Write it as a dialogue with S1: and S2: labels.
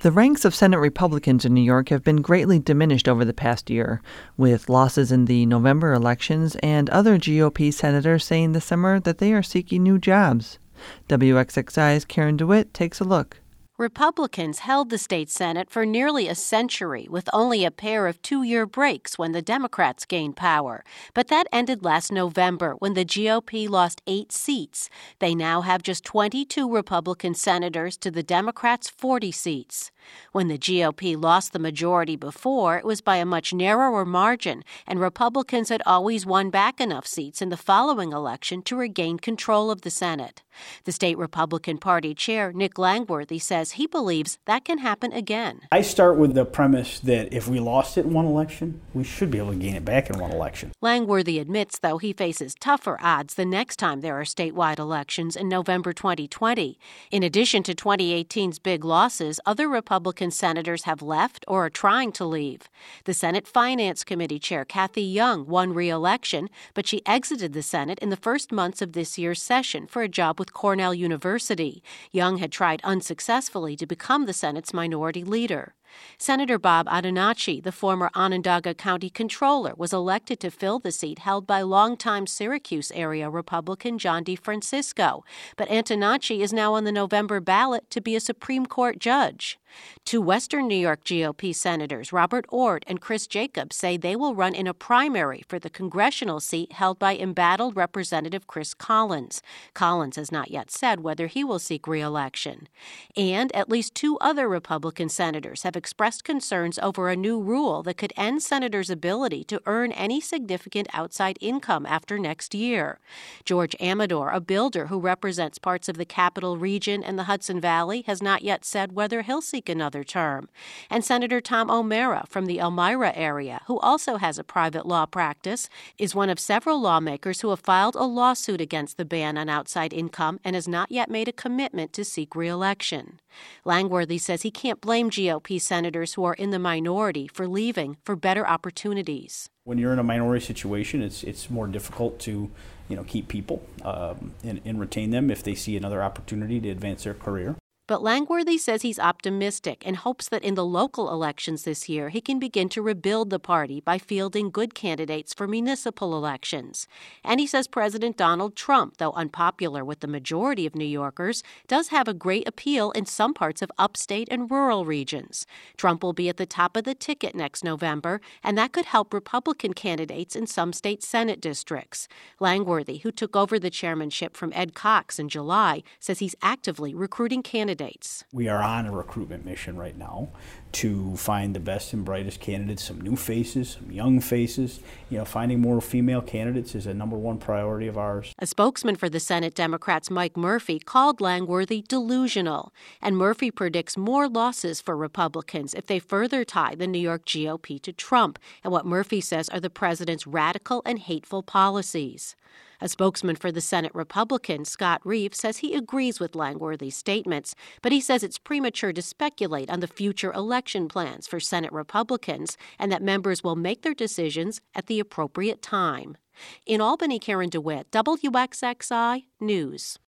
S1: The ranks of Senate Republicans in New York have been greatly diminished over the past year, with losses in the November elections and other GOP senators saying this summer that they are seeking new jobs. WXXI's Karen DeWitt takes a look.
S2: Republicans held the state Senate for nearly a century with only a pair of 2-year breaks when the Democrats gained power. But that ended last November when the GOP lost 8 seats. They now have just 22 Republican senators to the Democrats' 40 seats. When the GOP lost the majority before, it was by a much narrower margin, and Republicans had always won back enough seats in the following election to regain control of the Senate. The state Republican Party chair, Nick Langworthy, says he believes that can happen again.
S3: I start with the premise that if we lost it in one election, we should be able to gain it back in one election.
S2: Langworthy admits, though, he faces tougher odds the next time there are statewide elections in November 2020. In addition to 2018's big losses, other Republican senators have left or are trying to leave. The Senate Finance Committee chair, Cathy Young, won re-election, but she exited the Senate in the first months of this year's session for a job with Cornell University. Young had tried unsuccessfully to become the Senate's minority leader. Senator Bob Adenocchi, the former Onondaga County Controller, was elected to fill the seat held by longtime Syracuse area Republican John DeFrancisco. But Antonacci is now on the November ballot to be a Supreme Court judge. 2 Western New York GOP senators, Robert Ord and Chris Jacobs, say they will run in a primary for the congressional seat held by embattled Representative Chris Collins. Collins has not yet said whether he will seek re-election. And at least 2 other Republican senators have expressed concerns over a new rule that could end senators' ability to earn any significant outside income after next year. George Amador, a builder who represents parts of the Capital Region and the Hudson Valley, has not yet said whether he'll seek another term. And Senator Tom O'Mara from the Elmira area, who also has a private law practice, is one of several lawmakers who have filed a lawsuit against the ban on outside income and has not yet made a commitment to seek re-election. Langworthy says he can't blame GOP senators who are in the minority for leaving for better opportunities.
S3: When you're in a minority situation, it's more difficult to keep people and retain them if they see another opportunity to advance their career.
S2: But Langworthy says he's optimistic and hopes that in the local elections this year he can begin to rebuild the party by fielding good candidates for municipal elections. And he says President Donald Trump, though unpopular with the majority of New Yorkers, does have a great appeal in some parts of upstate and rural regions. Trump will be at the top of the ticket next November, and that could help Republican candidates in some state Senate districts. Langworthy, who took over the chairmanship from Ed Cox in July, says he's actively recruiting candidates.
S3: We are on a recruitment mission right now to find the best and brightest candidates, some new faces, some young faces. Finding more female candidates is a number one priority of ours.
S2: A spokesman for the Senate Democrats, Mike Murphy, called Langworthy delusional. And Murphy predicts more losses for Republicans if they further tie the New York GOP to Trump and what Murphy says are the president's radical and hateful policies. A spokesman for the Senate Republicans, Scott Reeves, says he agrees with Langworthy's statements, but he says it's premature to speculate on the future election plans for Senate Republicans and that members will make their decisions at the appropriate time. In Albany, Karen DeWitt, WXXI News.